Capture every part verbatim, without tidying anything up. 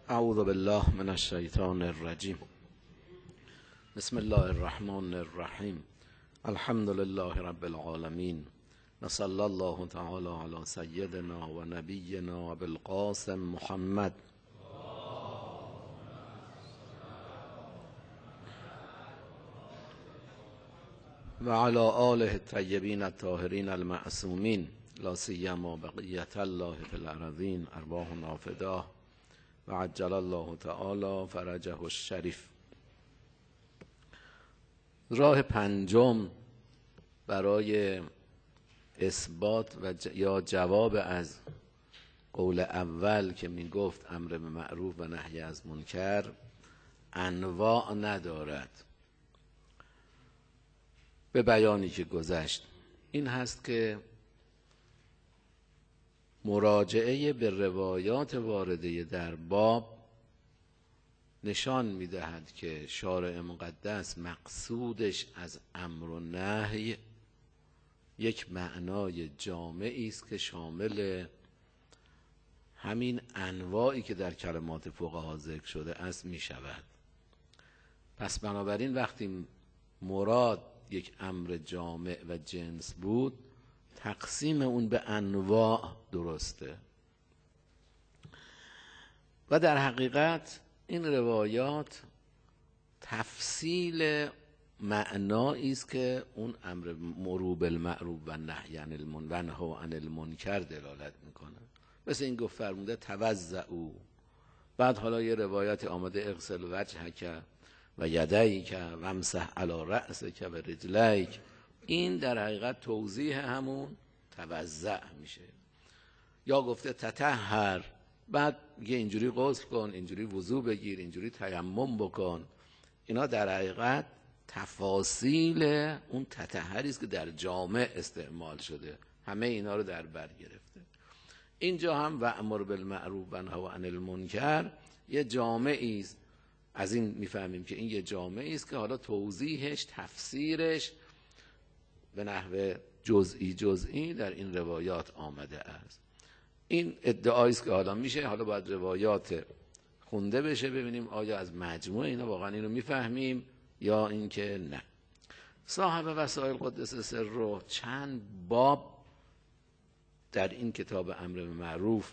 اعوذ بالله من الشیطان الرجیم. بسم الله الرحمن الرحیم. الحمد لله رب العالمین و صلی الله تعالی علی سیدنا و نبینا ابی القاسم محمد و علی آله الطیبین الطاهرین المعصومین لا سیما بقیة الله فی الارضین ارواحنا فداه و عجل الله تعالی فرجه الشریف. راه پنجم برای اثبات و ج... یا جواب از قول اول که می گفت امر به معروف و نهی از منکر انواع ندارد، به بیانی که گذشت این هست که مراجعه به روایات وارده در باب نشان می‌دهد که شارع مقدس مقصودش از امر و نهی یک معنای جامعی است که شامل همین انواعی که در کلمات فقها ذکر شده است می شود. پس بنابراین وقتی مراد یک امر جامع و جنس بود، تقسیم اون به انواع درسته. و در حقیقت این روایات تفصیل معنایی است که اون امر مرو بالمعروف و نهی عن المنکر و عن المنکر دلالت میکنه. مثل این گفت فرموده توضؤ، بعد حالا یه روایت آمده اغسل وجهک و یدیک و امسح علی رأسک و رجلیک. این در حقیقت توضیح همون توضع میشه. یا گفته تطهر، بعد میگه اینجوری غسل کن، اینجوری وضو بگیر، اینجوری تیمم بکن. اینا در حقیقت تفاصیل اون تطهری است که در جامع استعمال شده، همه اینا رو در بر گرفته. اینجا هم و امر بالمعروف و نهی عن المنکر یه جامعی است. از این میفهمیم که این یه جامعی است که حالا توضیحش، تفسیرش به نحو جزئی جزئی در این روایات آمده است. این ادعایی است که حالا میشه، حالا باید روایات خونده بشه ببینیم آیا از مجموع اینا واقعا اینو میفهمیم یا اینکه نه. صاحب وسائل قدس سره چند باب در این کتاب امر به معروف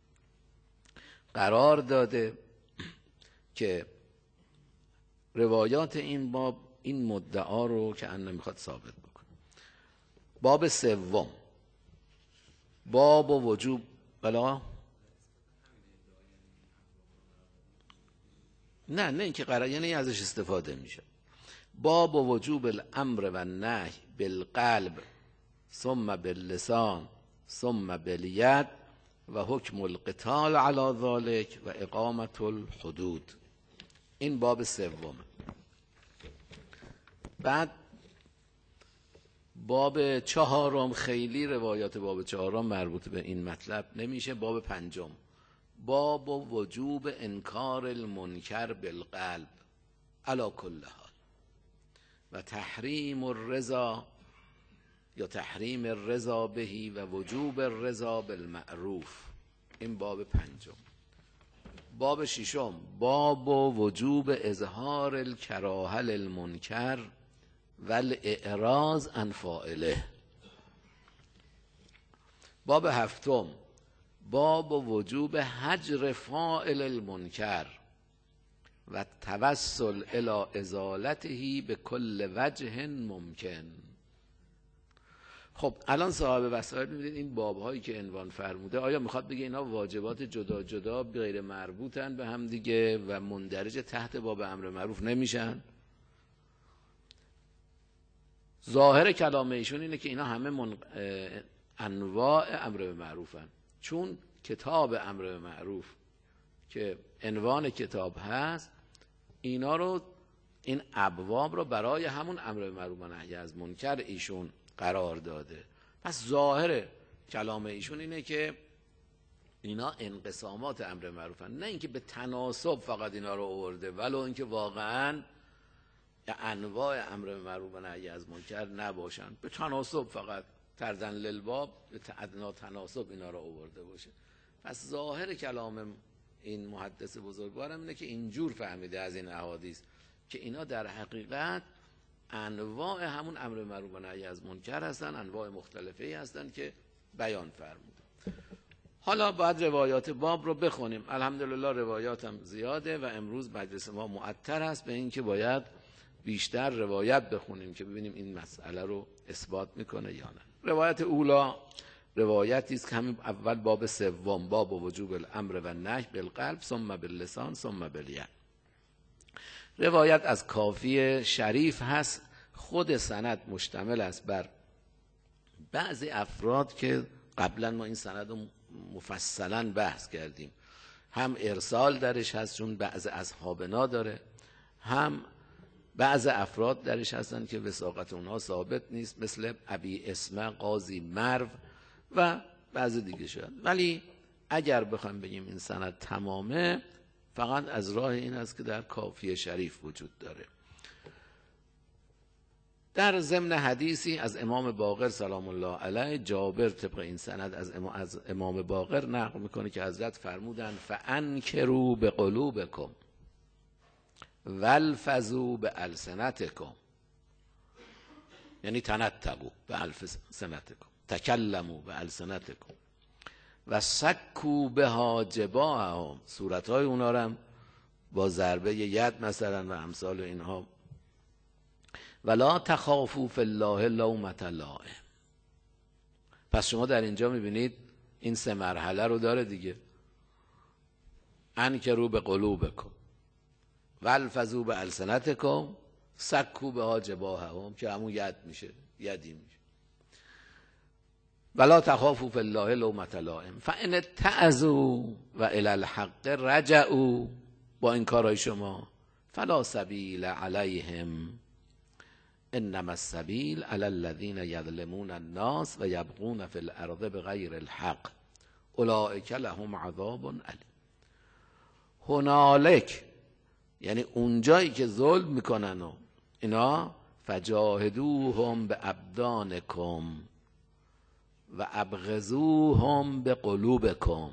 قرار داده که روایات این باب این مدعا رو که ان میخواد ثابت بکنه. باب سوم، باب و وجوب بلا نه نه اینکه قرار یعنی ازش استفاده میشه. باب و وجوب الامر و نهی بالقلب ثم باللسان ثم بالید و حکم القتال علی ذلك و اقامت الحدود. این باب سوم. بعد باب چهارم خیلی روایات باب چهارم مربوط به این مطلب نمیشه. باب پنجم، باب وجوب انکار المنکر بالقلب علی کل حال و تحریم الرضا یا تحریم الرضا بهی و وجوب الرضا بالمعروف. این باب پنجم. باب ششم، باب وجوب اظهار الکراهه للمنکر والاعراض عن فاعله. باب هفتم، باب وجوب هجر فاعل المنکر و توسل الی ازالته به کل وجه ممکن. خب الان صاحب وسائل می‌بینید این باب‌هایی که عنوان فرموده، آیا میخواد بگه اینا واجبات جدا جدا غیر مربوطن به هم دیگه و مندرج تحت باب امر معروف نمیشن؟ ظاهر کلام ایشون اینه که اینا همه من... انواع امر به معروفن، چون کتاب امر به معروف که عنوان کتاب هست اینا رو، این ابواب رو برای همون امر به معروف و نهی از منکر ایشون قرار داده. پس ظاهر کلام ایشون اینه که اینا انقسامات امر معروفن، نه اینکه به تناسب فقط اینا رو آورده، ولو اینکه واقعا انواع امر معروف و نهی از منکر نباشن، به تناسب فقط تردن للباب به ادنا تناسب اینا رو آورده باشه. پس ظاهر کلام این محدث بزرگوارم اینه که اینجور فهمیده از این احادیث که اینا در حقیقت انواع همون امر معروف و نهی از منکر هستن، انواع مختلفی هستن که بیان فرمود. حالا باید روایات باب رو بخونیم. الحمدلله روایات هم زیاده و امروز مجلس ما معطر است به این که باید بیشتر روایت بخونیم که ببینیم این مسئله رو اثبات میکنه یا نه. روایت اولا روایتی است که همین اول باب سوم، باب وجوب الامر و نهی بالقلب ثم باللسان ثم بالید. روایت از کافی شریف هست. خود سند مشتمل است بر بعضی افراد که قبلا ما این سند رو مفصلا بحث کردیم. هم ارسال درش هست چون بعض اصحابنا داره، هم بعض افراد درش هستن که وثاقت اونها ثابت نیست، مثل ابی اسمه قاضی مرو و بعض دیگه شد. ولی اگر بخوایم بگیم این سند تمامه، فقط از راه این است که در کافی شریف وجود داره. در ضمن حدیثی از امام باقر سلام الله علیه، جابر طبق این سند از امام, از امام باقر نقل میکنه که حضرت فرمودند فانکروا بقلوبکم والفظوا بالسنتکم، یعنی تنطقوا بالسنتکم، تکلموا بالسنتکم و سکوا بها جباههم. صورتهای اونا رو هم با ضربه ید مثلا و امثال اینها. ولا تخافوا فی الله لومة لائم. پس شما در اینجا میبینید این سه مرحله رو داره دیگه. انکروا بقلوبکم والفظوا بالسنتکم سکوا بها جباههم، که همون ید میشه، یدی میشه. ولا تخافوا فی الله لومة لائم فان اتعظوا و الی الحق رجعوا. با این کارهای شما فلا سبیل علیهم انما السبیل علی الذین یظلمون الناس و یبغون فی الارض بغیر الحق اولئک لهم عذاب علیم. هنالک یعنی اونجایی که ظلم میکنن و اینا، فجاهدوهم بابدانکم و ابغضوهم بقلوبکم.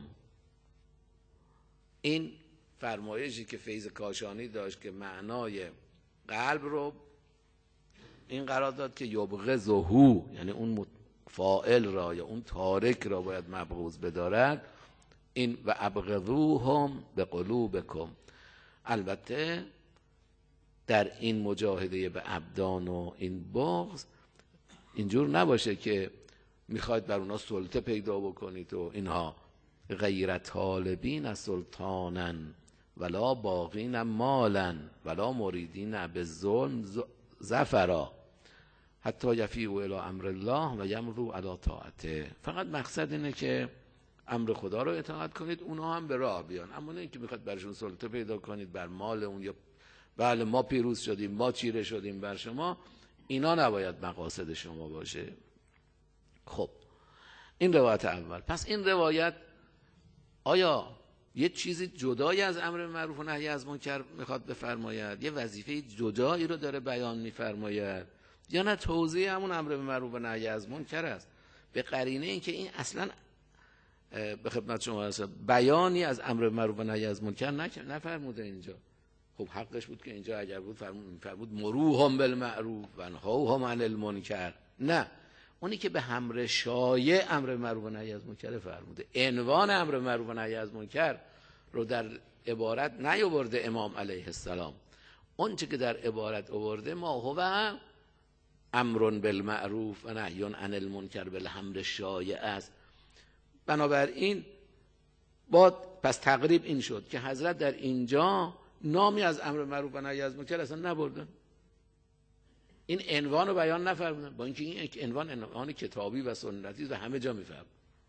این فرمایشی که فیض کاشانی داشت که معنای قلب رو این قرار داد که یبغضه، یعنی اون فاعل را یا اون تارک را باید مبغوض بدارد. این و ابغضوهم بقلوبکم. البته در این مجاهده به ابدان و این بغض اینجور نباشه که میخواید بر اونا سلطه پیدا بکنید و اینها. غیر طالبین از سلطانن ولا باغین مالا ولا مریدین بالظلم ظفرا حتی یفیء الی امر الله و یمضوا علی طاعته. فقط مقصد اینه که امر خدا رو اطاعت کنید، اونها هم به راه بیان. اما نه اینکه میخواد برشون سلطه پیدا کنید بر مال اون، یا بله ما پیروز شدیم، ما چیره شدیم بر شما. اینا نباید مقاصد شما باشه. خب این روایت اول. پس این روایت آیا یه چیزی جدایی از امر معروف و نهی از منکر میخواد بفرماید، یه وظیفه جدایی رو داره بیان میفرماید، یا نه توضیح همون امر معروف و نهی از منکر است؟ به قرینه این که این اصلا به خدمت شما هست بیانی از امر معروف و نهی از منکر نفرموده اینجا. خب حقش بود که اینجا اگر بود فرمود مروهم بالمعروف و انهوهم عن المنکر. نه، اونی که به امر شایع امر معروف و نهی از منکر فرموده. عنوان امر معروف و نهی از منکر رو در عبارت نیاورده امام علیه السلام. اون چه که در عبارت آورده ما هو امر بالمعروف و نهی عن المنکر بالامر شایع است. بنابراین با پس تقریب این شد که حضرت در اینجا نامی از امر معروف و نهی از منکر اصلا نبردن. این عنوان رو بیان نفرمودن، با اینکه این عنوان عنوان کتابی و سنتی و همه جا میفرمودن.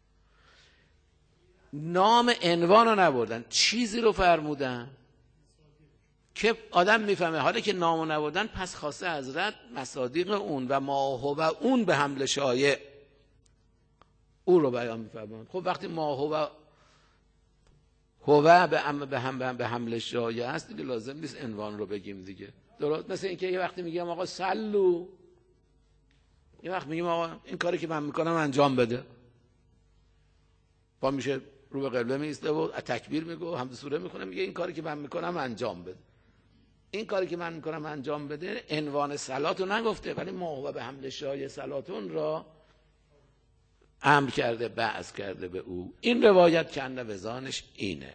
نام عنوان رو نبردن، چیزی رو فرمودن که آدم میفهمه. حالا که نامو نبردن، پس خواسته حضرت مصادیق اون و ما هو اون به حمل شایع او رو بیان میفرمایند. خب وقتی ما هو هو به هم به هم به حمل شایع است دیگه، لازم نیست عنوان رو بگیم دیگه. درست مثل اینکه یه وقتی میگم آقا سلو، یه وقت میگیم آقا این کاری که من میکنم انجام بده. با میشه رو به قبله میسته و تکبیر میگه و حمد سوره میخونه، میگه این کاری که من میکنم انجام بده. این کاری که من میکنم انجام بده عنوان صلات رو نگفته، ولی ما به حمل شای صلاتون را امر کرده، بعث کرده به او. این روایت کنده وزانش اینه.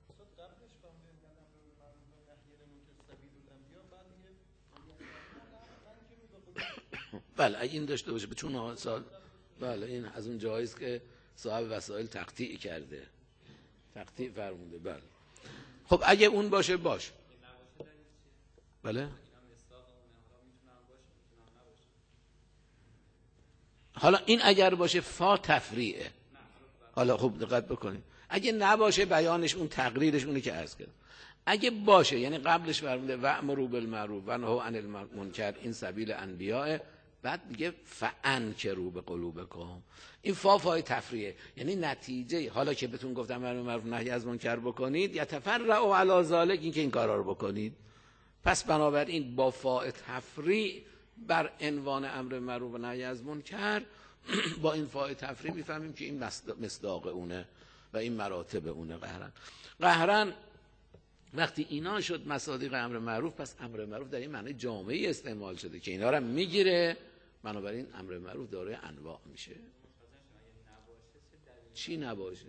بله اگه این داشته باشه چون سال بله این از اون جاییست که صاحب وسائل تقطیع کرده، تقطیع فرمونده. بله خب اگه اون باشه باش. بله حالا این اگر باشه فا تفریعه. حالا خوب دقت بکنید، اگه نباشه بیانش اون تقریرش اونی که عرض کردم. اگه باشه یعنی قبلش فرموده وأمروا بالمعروف و نهوا عن المنکر این سبیل انبیاء، بعد میگه فانکروا بقلوبکم. این فا فای تفریعه، یعنی نتیجه حالا که بهتون گفتم امر معروف نهی از منکر بکنید، یتفرعوا علی ذلک، این که این کارا رو بکنید. پس بنابراین با فاء تفریع بر عنوان امر معروف و نهی از منکر با این فاء تفریع میفهمیم که این مصداق اونه و این مراتب اونه. قهرن قهرن وقتی اینا شد مصادیق امر معروف، پس امر معروف در این معنی جامعی استعمال شده که اینا رو میگیره، بنابراین امر معروف دارای انواع میشه. چی نباشه؟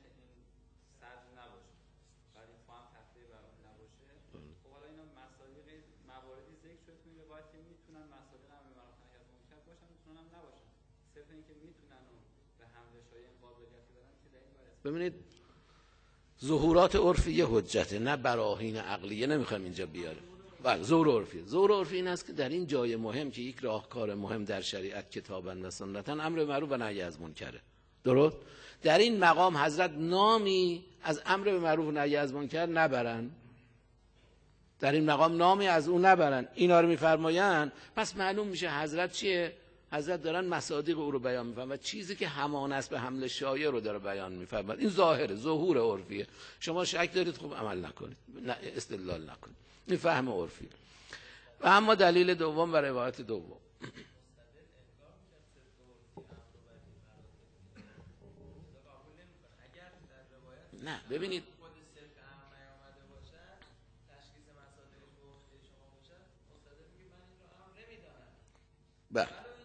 ببینید ظهورات عرفیه حجته، نه براهین عقلیه نمیخوایم اینجا بیاریم. بله ظهور عرفی، ظهور عرفی این است که در این جای مهم که یک راهکار مهم در شریعت کتاباً و سنتاً امر معروف و نهی از منکره، درست؟ در این مقام حضرت نامی از امر به معروف و نهی از منکر نبرن، در این مقام نامی از اون نبرن، اینا رو میفرمایند، پس معلوم میشه حضرت چیه؟ حضرت دارن مصادیق او رو بیان میفرمایند و چیزی که همان است به حمل شایع رو داره بیان میفرمایند. این ظاهره، ظهور عرفیه. شما شک دارید خوب عمل نکنید، نه استدلال نکنید، این فهم عرفی. و اما دلیل دوم و روایت دوم، نه ببینید بله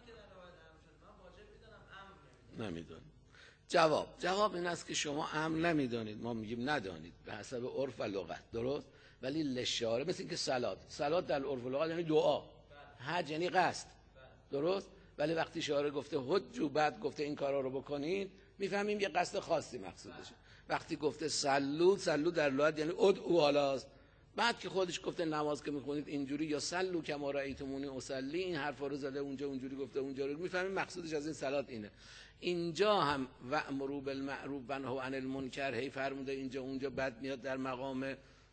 نمیدونید. جواب جواب این است که شما امر نمیدانید، ما میگیم ندانید به حسب عرف و لغت، درست؟ ولی لشاره مثل این که صلات صلات در عرف و لغت یعنی دعا، حج یعنی قصد، درست؟ ولی وقتی شارع گفته حج و بعد گفته این کارا رو بکنید، میفهمیم یه قصد خاصی مقصودشه. وقتی گفته صلو، صلو در لغت یعنی ادعوا هالاست، بعد که خودش گفته نماز که میخونید اینجوری یا صلو کما رأیتمونی اصلی، این حرفا رو زده اونجا اونجوری گفته اونجا رو، میفهمیم مقصودش از این صلات اینه. اینجا هم وأمروا بالمعروف و نهوا عن المنکر هی فرموده اینجا اونجا، بعد میاد در مقام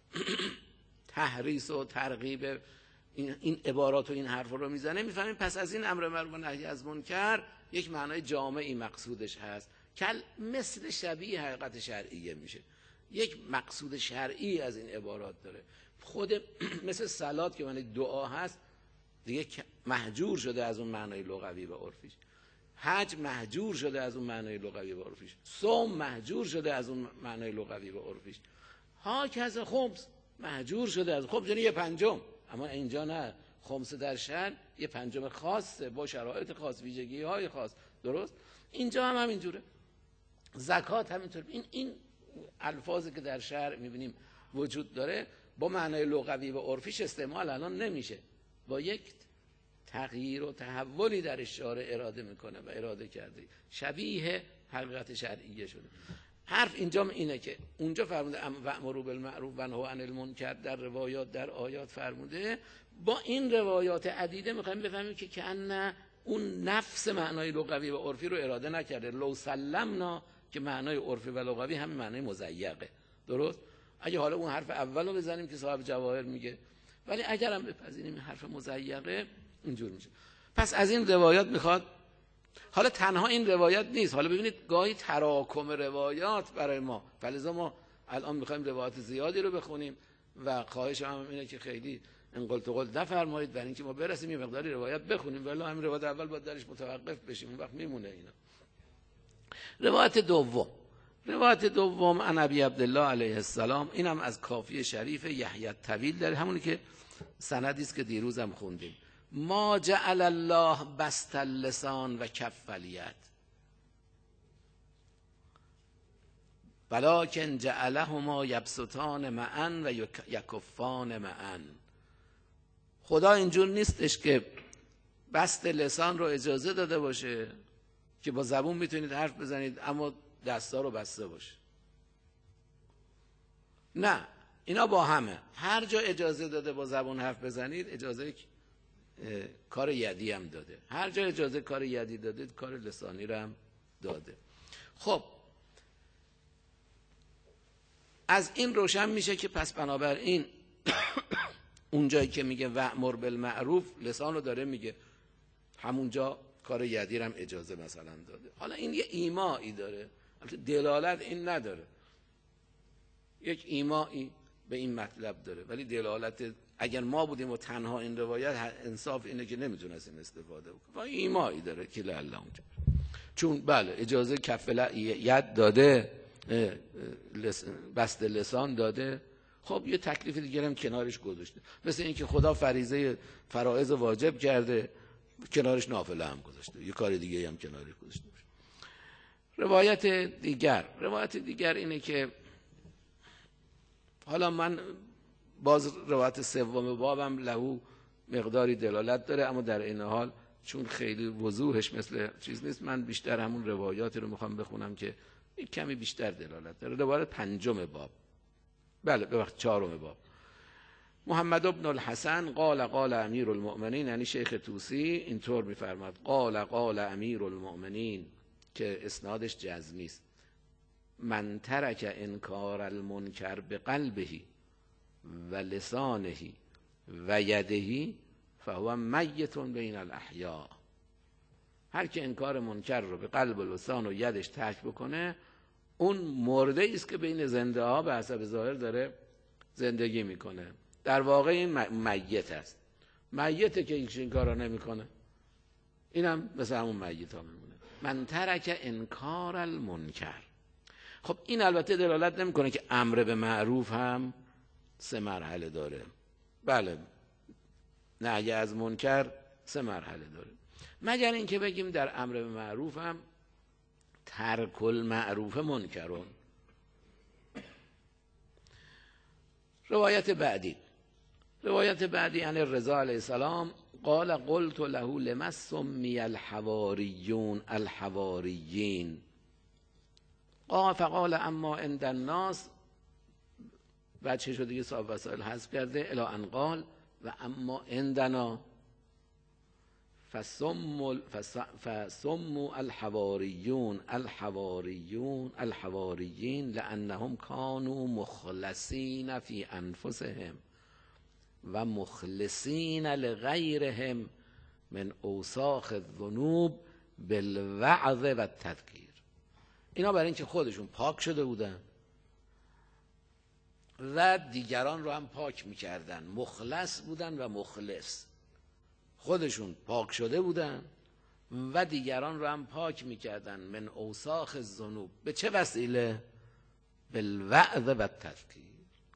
تحریص و ترغیب این, این عبارات و این حرفا رو میزنه، میفهمیم پس از این امر معروف و نهی از منکر یک معنای جامعی مقصودش هست، کل مثل شبیه حقیقت شرعیه میشه، یک مقصود شرعی از این عبارات داره. خود مثل صلات که معنی دعا هست دیگه محجور شده از اون معنای لغوی و عرفیش، حج محجور شده از اون معنای لغوی و عرفیش، صوم محجور شده از اون معنای لغوی و عرفیش، ها کذا خمس محجور شده از خمس یعنی یه پنجم، اما اینجا نه، خمس در شرع یه پنجم خاصه با شرایط خاص، ویژگی های خاص، درست؟ اینجا هم همینجوره، زکات همینطور. این این الفاظی که در شرع میبینیم وجود داره با معنای لغوی و عرفیش استعمال الان نمیشه، با یک تغییر و تحولی در شارع اراده میکنه و اراده کرده شبیه حقیقت شرعیه شده. حرف اینجا اینه که اونجا فرموده وأمروا بالمعروف و نهوا عن المنکر، در روایات در آیات فرموده، با این روایات عدیده میخوایم بفهمیم که کأن اون نفس معنای لغوی و عرفی رو اراده نکرده. لو سلمنا که معنای عرفی و لغوی همین معنای مضیقه، درست؟ اگه حالا اون حرف اول رو بزنیم که صاحب جواهر میگه، ولی اگر هم بپذیریم حرف مضیقه اینجور میشه. پس از این روایات میخواد، حالا تنها این روایت نیست، حالا ببینید گاهی تراکم روایات برای ما، فلذا ما الان میخوایم روایات زیادی رو بخونیم و خواهش هم اینه که خیلی انقل تقل نفرمایید برای اینکه ما برسیم یه مقداری روایت بخونیم، ولی همین روایت اول باید درش متوقف بشیم، اون وقت میمونه اینا. روایت دوم روایت دوم عن ابی عبدالله علیه السلام، اینم از کافی شریف یحیی الطویل داره، همونی که سندی است که دیروز هم خوندیم. ما جعل الله بسط اللسان و کف الید ولکن جعلهما یبسطان معا و یکفان معا. خدا اینجور نیستش که بسط لسان رو اجازه داده باشه که با زبون میتونید حرف بزنید اما دستا رو بسته باشه. نه، اینا با همه. هر جا اجازه داده با زبون حرف بزنید اجازه کار یدی هم داده. هر جا اجازه کار یدی داده کار لسانی رو هم داده. خب از این روشن میشه که پس بنابراین اون جایی که میگه وأمر بالمعروف لسان رو داره میگه، همونجا کار یدی رو هم اجازه مثلا داده. حالا این یه ایمایی داره، دلالت این نداره. یک ایمایی به این مطلب داره ولی دلالت، اگر ما بودیم و تنها این روایت، انصاف اینه که نمیتونستیم استفاده بکنیم. و ایمایی داره که لالا اونجا، چون بله اجازه کف ید داده، بسط لسان داده، خب یه تکلیف دیگه هم کنارش گذاشته. مثل اینکه خدا فریضه فرائض واجب کرده، کنارش نافله هم گذاشته، یه کار دیگه هم کنارش گذاشته. روایت دیگر روایت دیگر اینه که حالا من باز روایت سوم بابم لهو مقداری دلالت داره، اما در این حال چون خیلی وضوحش مثل چیز نیست، من بیشتر همون روایاتی رو میخوام بخونم که یک کمی بیشتر دلالت داره. روایت پنجم باب، بله ببخشید چهارم باب. محمد ابن الحسن قال قال امیر المؤمنین، یعنی شیخ طوسی اینطور میفرماد قال قال امیر المؤمنین، که اسنادش جزمی است. من ترک انکار المنکر بقلبه و لسانه و یده فهو میت بین الاحیاء. هر که انکار منکر رو به قلب و لسان و یدش ترک بکنه، اون مرده است که بین زنده ها به حسب ظاهر داره زندگی میکنه. در واقع این میت است. میته که این کارا نمیکنه، اینم مثل همون میت ها میمونه. من ترک انکار المنکر. خب این البته دلالت نمیکنه که امر به معروف هم سه مرحله داره. بله، نهی از منکر سه مرحله داره، مگر اینکه بگیم در امر به معروف هم ترک المعروف منکرون. روایت بعدی روایت بعدی عن رضا علیه السلام قال قلت له لما سمی الحواریون الحواریین قال فقال اما عند الناس، بعد چه شده دیگه صاحب وسائل حذف کرده، الی ان قال و اما عندنا فسموا فسموا الحواریون الحواریون الحواریین لانهم كانوا مخلصین فی انفسهم و مخلصین لغیرهم من اوساخ الذنوب بالوعظ و التذکیر. اینا برای اینکه خودشون پاک شده بودن و دیگران رو هم پاک میکردن، مخلص بودن و مخلص، خودشون پاک شده بودن و دیگران رو هم پاک میکردن. من اوساخ الذنوب، به چه وسیله؟ بالوعظ و التذکیر،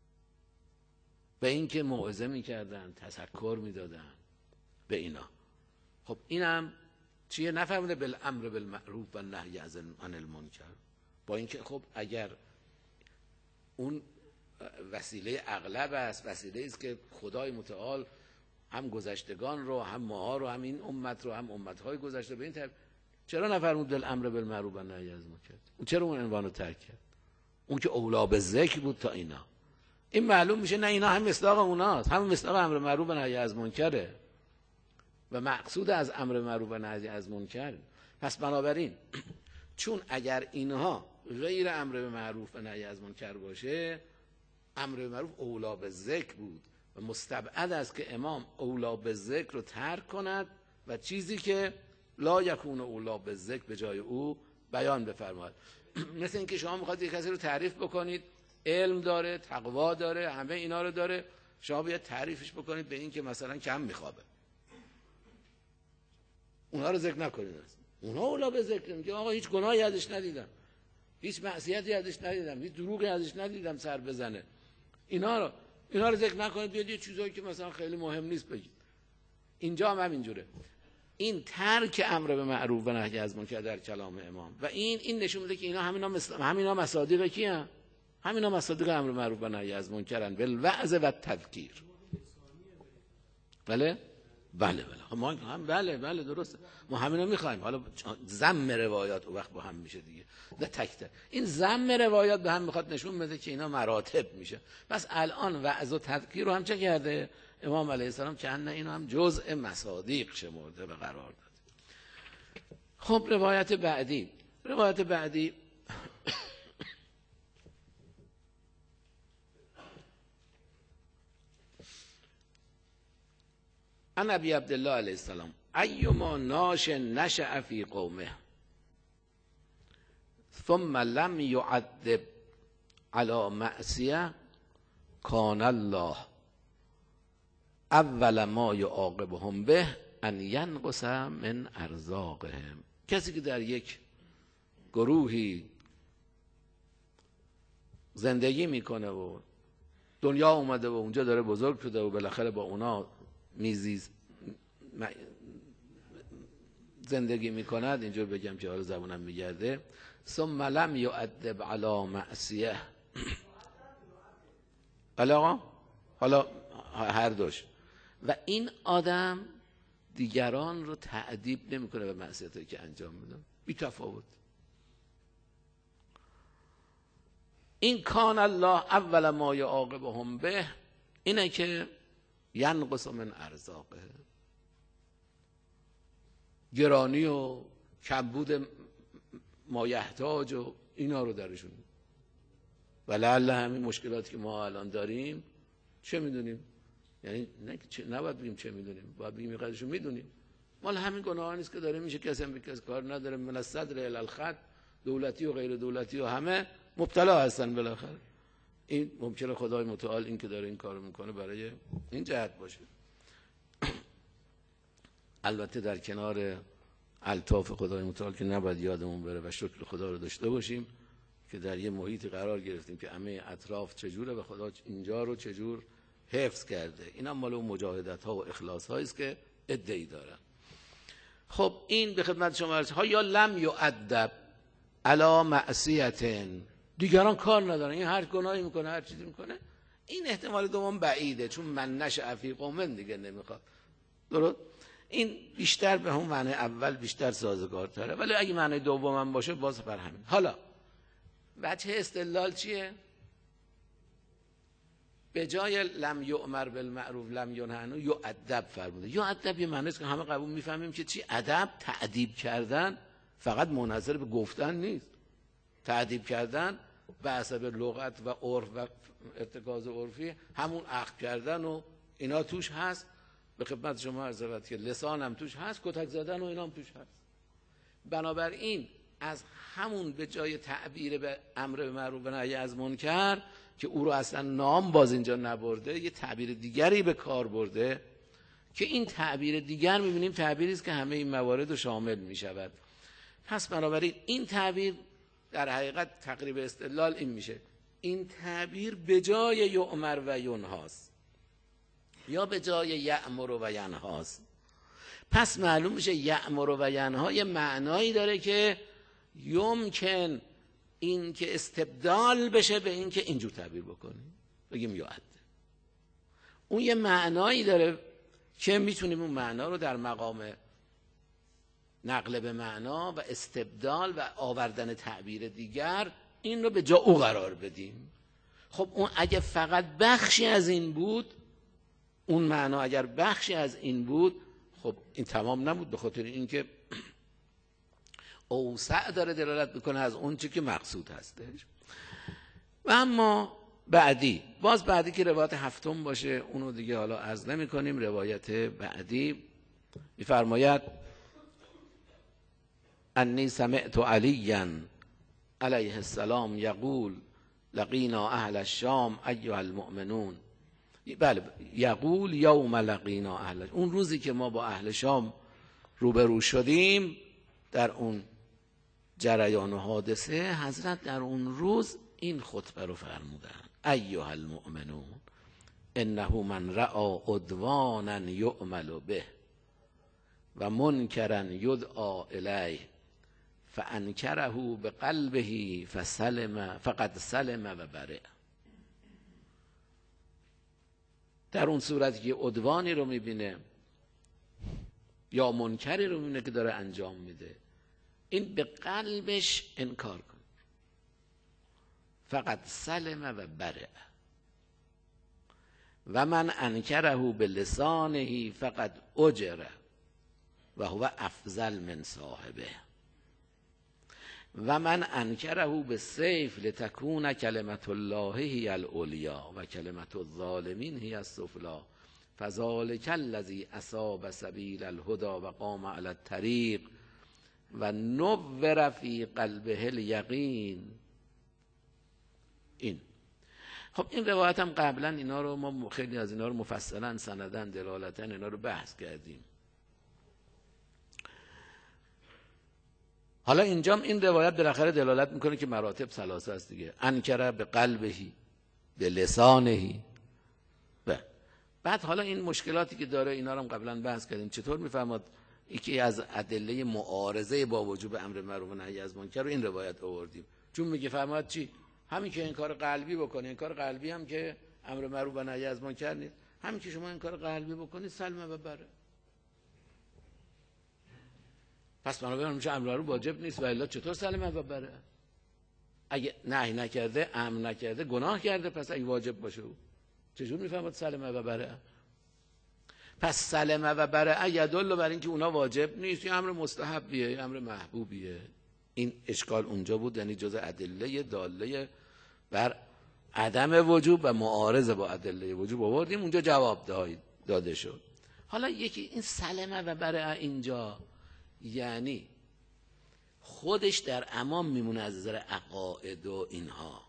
به اینکه موعظه میکردن، تذکر میدادن به اینا. خب اینم چیه؟ نفهمیده بالامر بالمعروف و نهی عن المنکر. با اینکه خب اگر اون وسیله اغلب است، وسیله است که خدای متعال هم گذشتگان رو هم ماها رو هم این امت رو هم امتهای گذشته به این طرف، چرا نفرمود بالامر بالمعروف و نهی از منکر؟ اون چرا اون عنوان رو ترک کرد؟ اون که اولا به ذکر بود تا اینا. این معلوم میشه نه اینا هم مصداق اوناست، هم مصداق امر معروف و نهی از منکره و مقصود از امر معروف و نهی از منکر. پس بنابراین چون اگر اینها غیر امر به معروف و نهی از منکر باشه، امر به معروف اولا به ذکر بود و مستبعد است که امام اولا به ذکر رو ترک کند و چیزی که لا یکون اولا به ذکر به جای او بیان بفرماید. مثل اینکه شما میخواید یک کسی رو تعریف بکنید، علم داره، تقوا داره، همه اینا رو داره، شما باید تعریفش بکنید به این که مثلا کم میخوابه، اونا رو ذکر نکنید. اونا اولا به ذکر، میگه آقا هیچ گناهی ازش ندیدم، هیچ معصیتی ازش ندیدم، هیچ دروغی ازش ندیدم سر بزنه. اینا رو اینا رو ذکر نکنید، بیاد یه چیزایی که مثلا خیلی مهم نیست بگید. اینجا هم همینجوره. این ترک امر به معروف و نهی از منکر در کلام امام و این این نشون میده که اینا همینا مثل همینا مصادیق کیان؟ همینا مصادیق امر معروف و نهی از منکرن، بالوعظ و تذکیر. بله بله بله ما هم بله بله درسته، ما همینا میخوایم. حالا ضم روایات او وقت با هم میشه دیگه، نه تک تک. این ضم روایات به هم میخواد نشون بده که اینا مراتب میشه. پس الان وعظ و تذکیر رو هم چه کرده امام علیه السلام؟ که نه اینو هم جزء مصادیق شمرده و قرار داده. خب روایت بعدی، روایت بعدی ان ابی عبدالله علیه السلام ایما ناش نشأ فی قومه ثم لم یعذب علی معصیه کان الله اول ما یعاقبهم به ان ینقص من ارزاقهم. کسی که در یک گروهی زندگی میکنه و دنیا اومده و اونجا داره بزرگ شده و بالاخره با اونا میزیز زندگی میکند، اینجور بگم که حالا زبونم میگرده، ثم لم یعذب علی معصیه. حالا حالا هر دوش. و این آدم دیگران رو تعذیب نمیکنه به معصیتی که انجام میدن، بی تفاوت. این کان الله اول ما یعاقبهم به اینه که ینقص من ارزاقه، گرانی و کمبود مایحتاج و اینا رو درشون. ولعل همین مشکلاتی که ما الان داریم چه میدونیم، یعنی نه چه نباید بگیم چه میدونیم، باید بگیم اینقدرشو میدونیم. مال همین گناه نیست که داره میشه، کسی هم به کسی کار نداره. من از صدر الی الخط، دولتی و غیر دولتی و همه مبتلا هستن بالاخره. این ممکنه خدای متعال این که داره این کارو میکنه برای این جهت باشه. البته در کنار الطاف خدای متعال که نباید یادمون بره و شکر خدا رو داشته باشیم که در یه محیطی قرار گرفتیم که همه اطراف چجوره و خدا اینجا رو چجور حفظ کرده. این هم مال اون مجاهدت ها و اخلاص هایی است که ادعی دارن. خب این به خدمت شما عرض ها یا لم یؤدب علی معصیه، دیگران کار ندارن، این هر گناهی میکنه هر چیزی میکنه. این احتمال دوم بعیده، چون من نشأ فی قوم دیگه نمیخواد. درست؟ این بیشتر به همون معنی اول بیشتر سازگارتره، ولی اگه معنی دومم باشه باز بر همین. حالا وجه استدلال چیه؟ به جای لم یؤمر بالمعروف لم ینهی عنه یؤدب فرموده. یؤدب یه معنی است که همه قبول میفهمیم که چی؟ ادب، تأدیب کردن فقط منحصر به گفتن نیست. تأدیب کردن به حسب لغت و عرف و ارتکاز عرفی همون اخذ کردن و اینا توش هست. به خدمت شما عرض شود که لسان هم توش هست، کتک زدن و اینا هم توش هست. بنابراین از همون به جای تعبیر به امر به معروف و نهی از منکر که او رو اصلا نام باز اینجا نبرده، یه تعبیر دیگری به کار برده که این تعبیر دیگر می‌بینیم تعبیری است که همه این موارد رو شامل می‌شود. پس بنابراین این تعبیر در حقیقت تقریب استدلال این میشه، این تعبیر به جای یؤمر و ینهاست یا به جای یأمر و ینهاست. پس معلوم میشه یأمر و ینها یه معنایی داره که یمکن این که استبدال بشه به این که اینجور تعبیر بکنیم، بگیم یعد. اون یه معنایی داره که میتونیم اون معنا رو در مقام نقل به معنا و استبدال و آوردن تعبیر دیگر این رو به جا او قرار بدیم. خب اون اگه فقط بخشی از این بود، اون معنا اگر بخشی از این بود، خب این تمام نبود، به خاطر اینکه اوسع داره دلالت میکنه از اون چی که مقصود هستش. و اما بعدی، باز بعدی که روایت هفتم باشه اونو دیگه حالا عرض نمی کنیم. روایت بعدی میفرماید انی سمعت علیا علیه السلام یقول لقینا اهل الشام ایها المؤمنون. بله، یقول یوم لقینا اهل، اون روزی که ما با اهل شام روبرو شدیم، در اون جریان حادثه حضرت در اون روز این خطبه رو فرمودن: ایها المؤمنون انه من رأى عدوانا یعمل به و منکرا یدعى الیه فانکره بقلبه فسلم فقد سلم و برئ. در اون صورتی که عدوانی رو میبینه یا منکری رو میبینه که داره انجام میده، این به قلبش انکار کن، فقط سلم و برئ. و من انکره به لسانه فقط اجره و هو افضل من صاحبه و من انکره به سیف لتکون کلمت الله هی العلیا و کلمت الظالمین هی السفلی فذلک الذی اصاب سبیل الهدی و قام علی الطریق و نور فی قلبه الیقین. این خب این روایت هم قبلا اینا رو ما خیلی از اینا رو مفصلا سنداً دلالتاً اینا رو بحث کردیم. حالا اینجام این روایت بالاخره دلالت میکنه که مراتب ثلاثه است دیگه. انکره به قلبهی، به لسانهی. بعد حالا این مشکلاتی که داره اینا رو هم قبلا بحث کردیم. چطور میفهمد یکی از ادله معارضه با وجوب امر معروف و نهی از منکر رو این روایت آوردیم؟ چون میگه فرماد چی؟ همین که این کار قلبی بکنی، این کار قلبی هم که امر معروف و نهی از منکر نیست، همین که شما این کار قلبی بکنی سلم و بره. پس بنابراین میشه امر معروف واجب نیست و الا چطور سلم و بره؟ اگه نهی نکرده، امر نکرده، گناه کرده، پس اگه واجب باشه او چجور میفهمد سلم و بره؟ پس سلم و بره یدل بر این که اونا واجب نیست، یا امر مستحبیه، یا امر محبوبیه. این اشکال اونجا بود، یعنی جز ادله داله بر عدم وجوب و معارضه با ادله وجوب آوردیم، اونجا جواب داده شد. حالا یکی این سلمه و بره اینجا یعنی خودش در امان میمونه از نظر عقاید و اینها،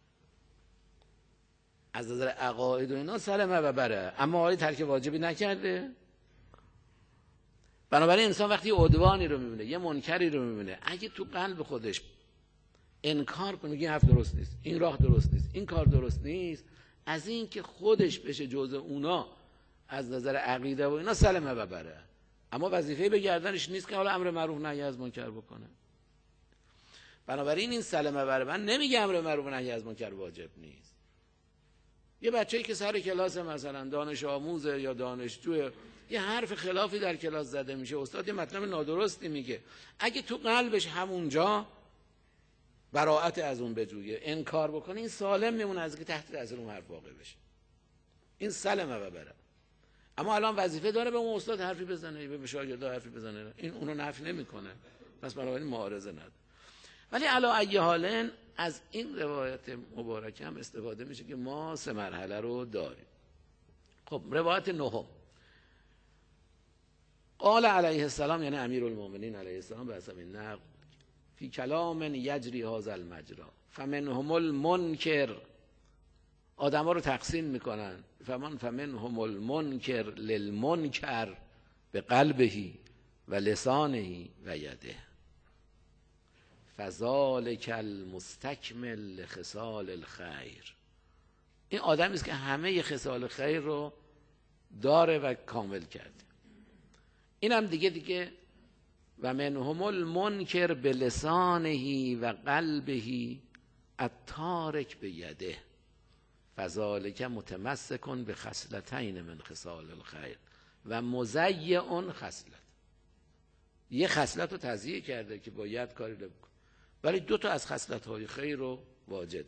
از نظر عقاید و اینا سلمه و بره، اما آیا ترک واجبی نکرده؟ بنابراین انسان وقتی عدوانی رو میبینه، یه منکری رو میبینه، اگه تو قلب خودش انکار کنه، میگه حرف درست نیست، این راه درست نیست، این کار درست نیست، از این که خودش بشه جزء اونا از نظر عقیده و اینا سلمه و بره. اما وظیفه به گردنش نیست که حالا امر معروف نهی از منکر بکنه. بنابراین این سلمه و بره من نمیگه امر معروف نهی از منکر واجب نیست. یه بچه‌ای که سر کلاس مثلا دانش آموزه یا دانشجوه، یه حرف خلافی در کلاس زده میشه، استاد یه مطلب نادرستی میگه، اگه تو قلبش همونجا براءت از اون بجویه، انکار بکنه، این سالم میمونه از که تحت تاثیر اون حرف واقع بشه. این سلمه و بره. اما الان وظیفه داره به اون استاد حرفی بزنه، به شاگردا حرفی بزنه، این اونو نفی نمیکنه، پس بنابراین معارضه نداره. ولی علی ای حالن از این روایت مبارکه هم استفاده میشه که ما سه مرحله رو داریم. خب روایت نهم، قال علیه السلام، یعنی امیرالمومنین علیه السلام به حسب این نقل، فی کلام یجری هذا المجرا فمنهم المنکر، آدم ها رو تقسیم میکنن، فمن فمنهم المنکر للمنکر به قلبه و لسانه و یده فذلک المستکمل لخصال الخیر. این آدمی است که همه خصال خیر رو داره و کامل کرده. اینم دیگه دیگه و منهم المنکر بلسانه و قلبه التارک بیده فذلک متمسک بخصلتین من خصال الخیر و مضیع خصلت. یه خصلت رو تضییع کرده که باید کاری رو بکنه، ولی دو تا از خصلت‌های خیر رو واجد.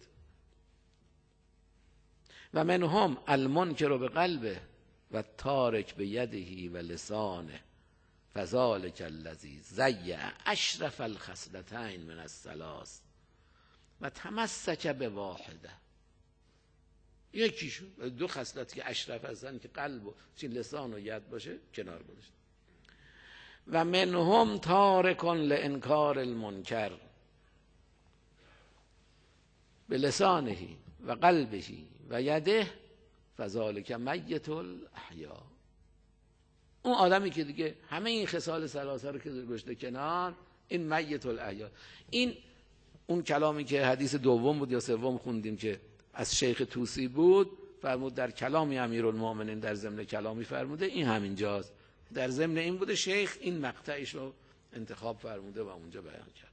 و منهم المنکر بقلبه و تارک بیده و لسانه فذلک الذی ضیع اشرف الخصلتین من الثلاث و تمسک بواحده. یکیشون دو خصلت که اشرف هستن که قلب و لسان و ید باشه کنار گذاشت. و منهم تارک لانکار المنکر بلسانه و قلبه و یده فذلک میت الاحیا. اون آدمی که دیگه همه این خصال ثلاثه رو که گذاشته کنار، این میت الاحیا. این اون کلامی که حدیث دوم بود یا سوم خوندیم که از شیخ طوسی بود، فرمود در کلامی امیرالمومنین در ضمن کلامی فرموده، این همینجاست. در ضمن این بوده شیخ این مقطعش رو انتخاب فرموده و اونجا بیان کرد.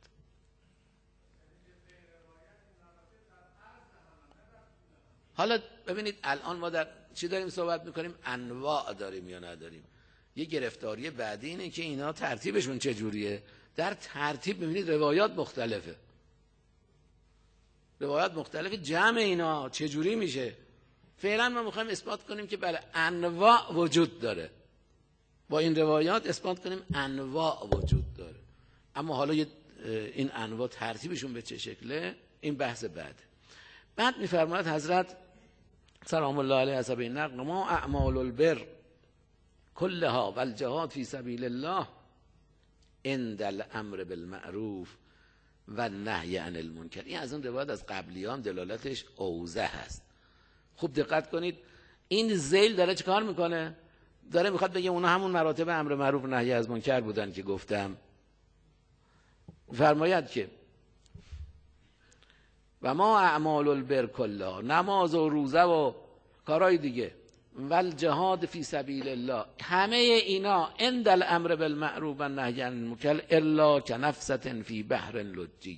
حالا ببینید الان ما در چی داریم صحبت میکنیم؟ انواع داریم یا نداریم؟ یه گرفتاری بعدی اینه که اینا ترتیبشون چجوریه. در ترتیب ببینید روایات مختلفه، روایات مختلفه، جمع اینا چجوری میشه؟ فعلا ما میخوایم اثبات کنیم که بله انواع وجود داره، با این روایات اثبات کنیم انواع وجود داره. اما حالا این انواع ترتیبشون به چه شکله این بحث بعد. بعد میفرماید حضرت سلام الله علیه حسب این نقل ما اعمال البر کلها والجهاد فی سبیل الله عند الامر بالمعروف و نهی عن المنکر. این از اون روایت از قبلیان دلالتش اوضح هست. خوب دقت کنید، این ذیل داره چه کار میکنه؟ داره میخواد بگه اونا همون مراتب امر معروف و نهی از منکر بودن که گفتم. فرماید که و ما اعمال البر کلها، نماز و روزه و کارهای دیگه، والجهاد فی سبیل الله، همه اینا عند الامر بالمعروف و نهی عن المنکر الا کنفسة فی بحر لجی.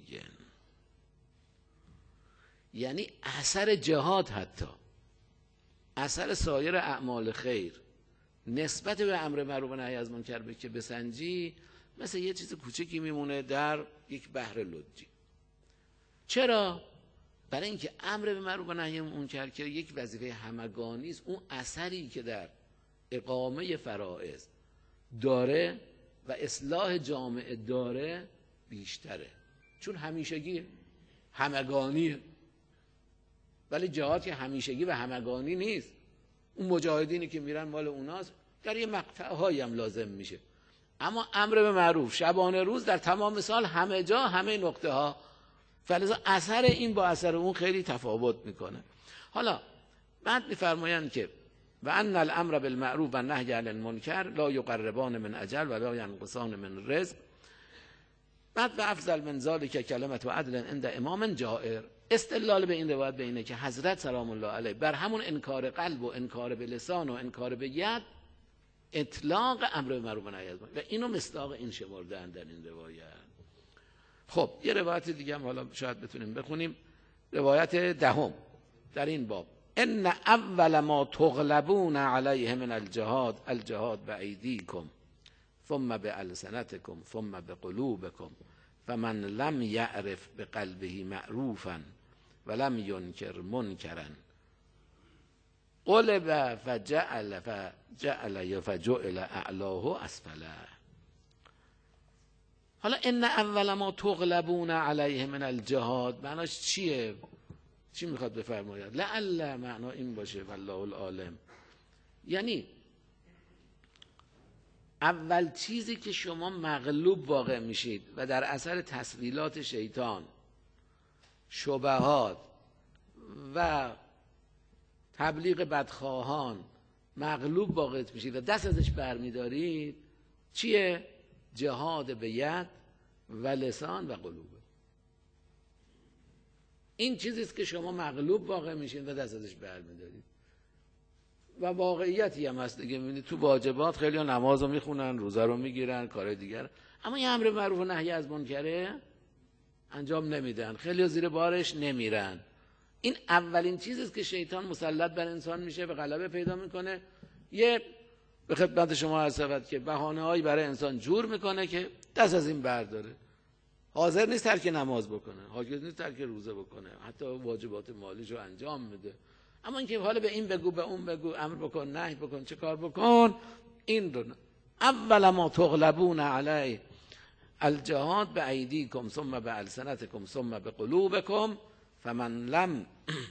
یعنی اثر جهاد، حتی اثر سایر اعمال خیر نسبت به امر معروف و نهی از منکر به که بسنجی، مثل یه چیز کوچکی میمونه در یک بحر لجی. چرا؟ برای اینکه امر به معروف و نهی عن منکر که یک وظیفه همگانی است، اون اثری که در اقامه فرائض داره و اصلاح جامعه داره بیشتره، چون همیشگی همگانیه. ولی جهاد که همیشگی و همگانی نیست. اون مجاهدینی که میرن مال اوناست، در یه مقطعهایی هم لازم میشه. اما امر به معروف شبانه روز در تمام سال همه جا همه نقطه ها، فلذا اثر این با اثر اون خیلی تفاوت میکنه. حالا بعد میفرمایند که و ان الامر بالمعروف و نهی عن المنکر لا یقربان من اجل و لا ینقصان من رزق. بعد و افضل من ذلک کلمت و عدل عند امام جائر. استدلال به این روایت به اینه که حضرت سلام الله علیه بر همون انکار قلب و انکار به لسان و انکار به ید اطلاق امر به معروف و نهی از منکر و اینو مصداق این شمردن در این روایت. خب یه روایت دیگه هم حالا شاید بتونیم بخونیم، روایت دهم در این باب. ان اول ما تغلبون علیه من الجهاد الجهاد بایدیکم ثم بالسنتکم ثم بقلوبکم فمن لم یعرف بقلبه معروفا ولم ینکر منکرا قلب فجعل فجعل فجعل اعلاه اسفله. حالا ان اول ما تغلبون علیه من الجهاد معناش چیه؟ چی میخواد بفرماید؟ لعل معنا این باشه والله العالم. یعنی اول چیزی که شما مغلوب واقع میشید و در اثر تسویلات شیطان، شبهات و تبلیغ بدخواهان مغلوب واقع میشید و دست ازش برمیدارید، چیه؟ جهاد به ید و لسان و قلوب. این چیزیست که شما مغلوب واقع میشین و دست ازش برمیدارید و واقعیتی هم هست دیگه. میبینید تو واجبات خیلی ها نماز رو میخونن، روزه رو میگیرن، کار دیگر، اما یه امر معروف و نهی از منکره انجام نمیدن، خیلی ها زیر بارش نمیرن. این اولین چیزیست که شیطان مسلط بر انسان میشه و غلبه پیدا میکنه. یه به خدمت شما عرض شود که بهانه‌هایی برای انسان جور میکنه که دست از این برداره. حاضر نیست ترک نماز بکنه، حاضر نیست ترک روزه بکنه، حتی واجبات مالیش رو انجام میده، اما اینکه حالا به این بگو به اون بگو، امر بکن نهی بکن چه کار بکن، این رو اول ما تغلبون علی الجهاد بایدیکم ثم بالسنتکم ثم بقلوبکم فمن لم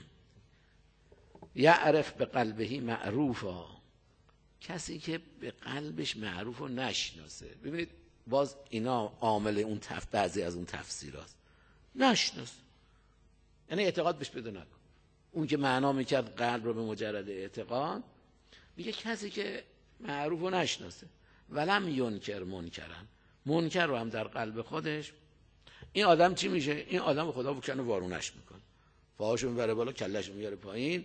یعرف بقلبه معروفا. کسی که به قلبش معروف رو نشناسه. ببینید باز اینا عامل اون تف... بعضی از اون تفسیر هست. نشناس یعنی اعتقاد بهش پیدا نکن. اون که معنا میکرد قلب رو به مجرد اعتقاد، میگه کسی که معروف رو نشناسه ولم ینکر منکرن، منکر رو هم در قلب خودش، این آدم چی میشه؟ این آدم خدا بکنه وارونش میکنه، پاهاشو میبره بالا، کلهشو میاره پایین.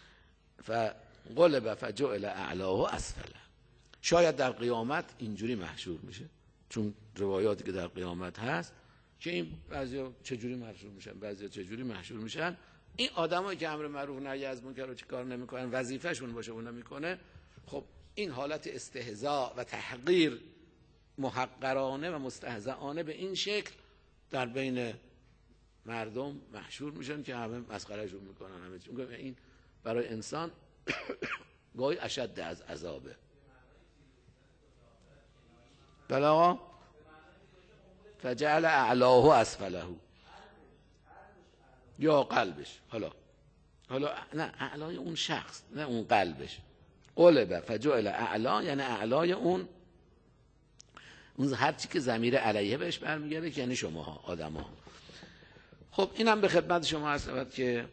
فقلب فجعل اعلاه اسفله. شاید در قیامت اینجوری محشور میشه، چون روایاتی که در قیامت هست که این بعضیا چجوری محشور میشن، بعضیا چجوری محشور میشن. این آدمایی که امر معروف نهی از منکر رو چه کار نمیکنن، وظیفه‌شون باشه اون نمیکنه، خب این حالت استهزاء و تحقیر محقرانه و مستهزئانه به این شکل در بین مردم محشور میشن که همه مسخرهشون میکنن. همه چون این برای انسان گاهی اشد از عذابه. بله آقا، فجعل اعلاه اسفله، یا قلبش، حالا حالا نه اعلای اون شخص، نه اون قلبش. قلب فجعل اعلا یعنی اعلای اون اون هر چی که ضمیر علیه بهش برمیگرده، یعنی شماها آدم‌ها. خب اینم به خدمت شما هست که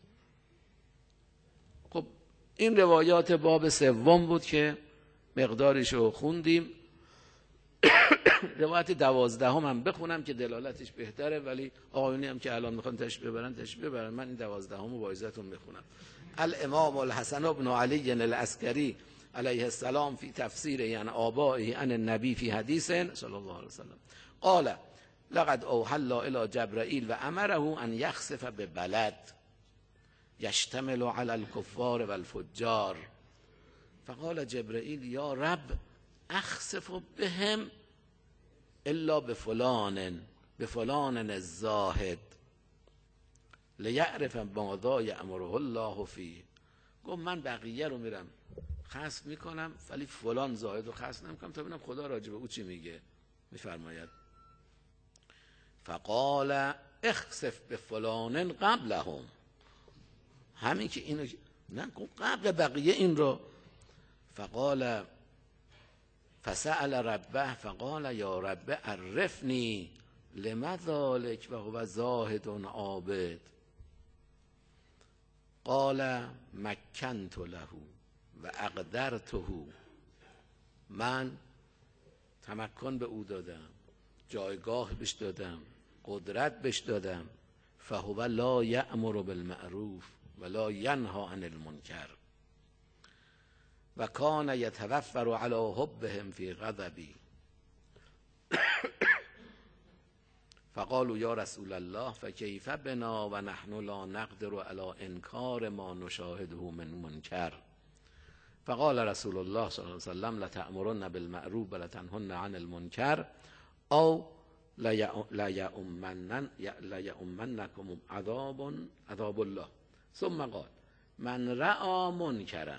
خب این روایات باب سوم بود که مقدارشو خوندیم. روایت دوازدهم هم بخونم که دلالتش بهتره، ولی آقایونی هم که الان میخوان تشریح ببرن تشریح ببرن، من این دوازدهم رو با عزتون میخونم. الامام الحسن بن علی العسکری علیه السلام فی تفسیر یعنی آبائه عن النبی فی حدیث صلی الله علیه وسلم قال لقد اوحى الله الى جبرائیل و امره ان یخسف ببلد یشتمل علی الکفار و الفجار فقال جبرائیل یا رب اخسف بهم الا بفلان بفلان الزاهد لیعرف ماذا یأمره الله فیه. گفت من بقیه رو میرم خسف میکنم ولی فلان زاهد رو خسف نمیکنم تا ببینم خدا راجع به او چی میگه. میفرماید فقال اخسف بفلان قبلهم، همین که اینو نه قبل بقیه این رو. فقال فسأل ربه فقال یا رب عرفنی لما ذلك و هو زاهد عابد قال مکنت له و اقدرته، من تمکن به او دادم، جایگاه بهش دادم، قدرت بهش دادم. فهو لا یأمر بالمعروف و لا ینهی عن المنکر و کان یتوفر علی حبهم فی غضبی فقالوا یا رسول الله فکیف بنا و نحن لا نقدر علی انکار ما نشاهده من منکر فقال رسول الله صلی الله علیه وسلم لتأمرن بالمعروف و لتنهن عن المنکر او لیؤمنکم عذاب عذاب الله. ثم قال من رأى منکرا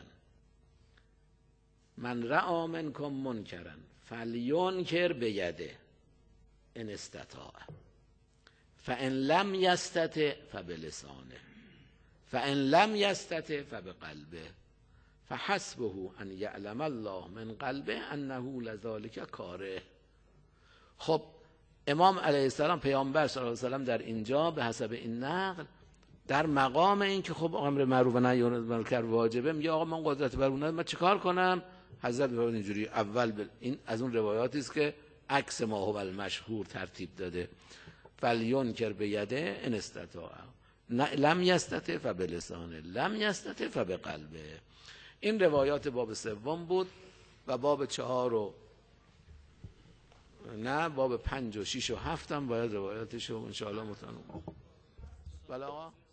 من رأى منکم منکرا فلینکر بیده ان استطاع فان لم یستطع فبلسانه فان لم یستطع فبقلبه فحسبه ان یعلم الله من قلبه انه لذلك کاره. خب امام علیه السلام پیامبر صلی الله علیه و سلم در اینجا به حسب این نقل در مقام این که خب امر معروف و نهی عن المنکر واجبه، میگه آقا من قدرت بر اون ندارم، من چیکار کنم؟ حضرت فرمود اینجوری اول بل... این از اون روایاتی است که عکس ما هو المشهور ترتیب داده. فلینکر بیده ان استطاع لم یستطع فبلسانه لم یستطع فبقلبه. این روایات باب سوم بود و باب چهار و نه باب پنج و شش و هفت هم باید روایاتشو ان شاء الله متون. بله آقا.